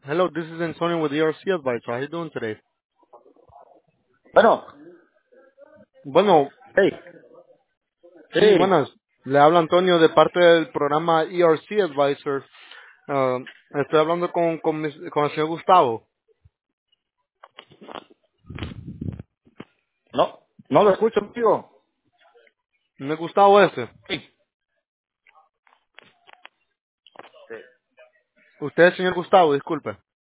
Hello, this is Antonio with ERC Advisor. How you doing today? Bueno, Bueno, hey, sí, sí, buenas. Le habla Antonio de parte del programa ERC Advisor. Ah, estoy hablando con el señor Gustavo. no lo escucho, amigo. ¿No es Gustavo ese? Sí, sí. Usted es el señor Gustavo, disculpe.